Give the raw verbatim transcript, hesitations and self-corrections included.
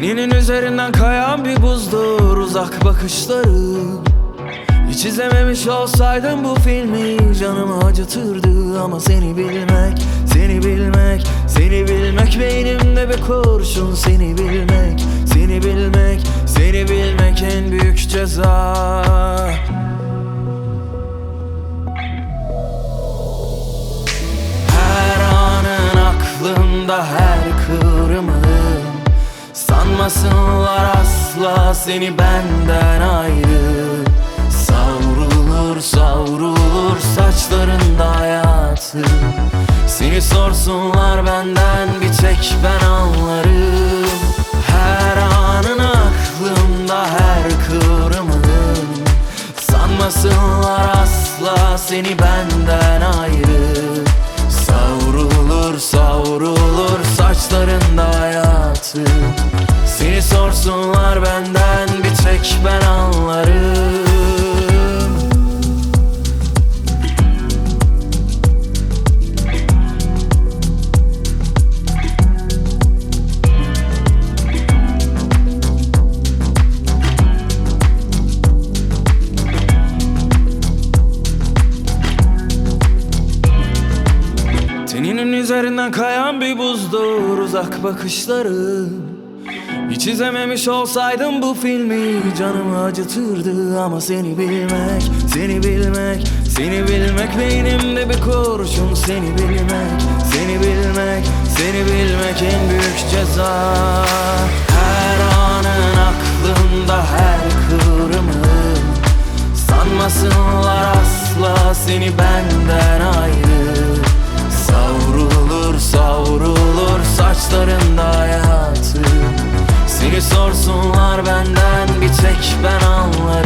Teninin üzerinden kayan bir buzdur uzak bakışları. Hiç izlememiş olsaydım bu filmi canımı acıtırdı. Ama seni bilmek, seni bilmek, seni bilmek beynimde bir kurşun. Seni bilmek, seni bilmek, seni bilmek en büyük ceza. Her anın aklımda, her kıvrımın. Sanmasınlar asla seni benden ayrı. Savrulur savrulur saçlarında hayatı. Seni sorsunlar benden, bir tek ben anlarım. Her anın aklımda, her kıvrımın. Sanmasınlar asla seni benden ayrı. Savrulur savrulur saçlarında hayatı. Seni sorsunlar benden, bir tek ben anlarım. Teninin üzerinden kayan bir buzdur uzak bakışları. Hiç izlememiş olsaydım bu filmi canımı acıtırdı. Ama seni bilmek, seni bilmek, seni bilmek beynimde bir kurşun. Seni bilmek, seni bilmek, seni bilmek en büyük ceza. Her anın aklımda, her kıvrımın. Sanmasınlar asla seni benden ayrı. Savrulur savrulur saçlarında hayatı. Seni sorsunlar benden, bir tek ben anlarım.